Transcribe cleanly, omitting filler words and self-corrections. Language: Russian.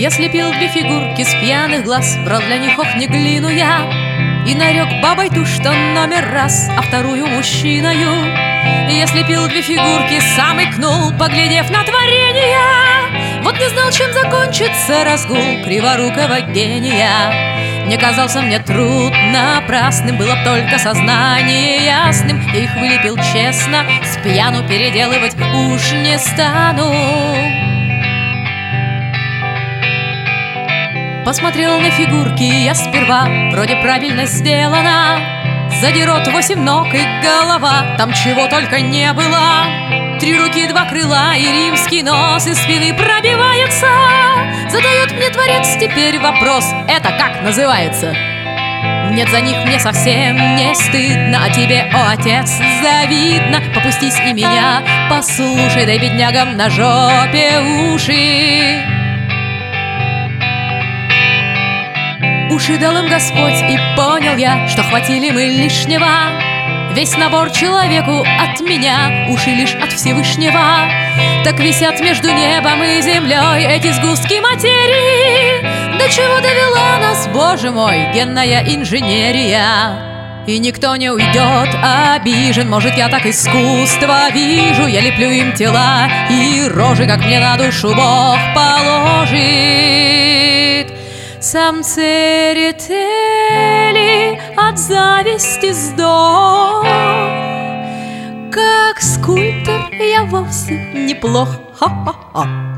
Я слепил две фигурки с пьяных глаз, брал для них, ох, не глину я, и нарек бабой ту, что номер раз, а вторую мужчиною. Я слепил две фигурки, сам икнул, поглядев на творение. Вот не знал, чем закончится разгул криворукого гения. Не казался мне труд напрасным, было б только сознание ясным. Я их вылепил честно, с пьяну переделывать уж не стану. Посмотрел на фигурки я сперва, вроде правильно сделано. Сзади рот, 8 ног и голова, там чего только не было. 3 руки, 2 крыла и римский нос из спины пробивается. Задает мне Творец теперь вопрос: это как называется? Нет, за них мне совсем не стыдно, а тебе, о отец, завидно. Попустись и меня послушай, дай беднягам на жопе уши. Уши дал им Господь, и понял я, что хватили мы лишнего. Весь набор человеку от меня, уши лишь от Всевышнего. Так висят между небом и землей эти сгустки материи. До чего довела нас, Боже мой, генная инженерия. И никто не уйдет обижен, может, я так искусство вижу. Я леплю им тела и рожи, как мне на душу Бог положит. Сам церетели от зависти сдох. Как скульптор я вовсе неплох. Ха-ха-ха.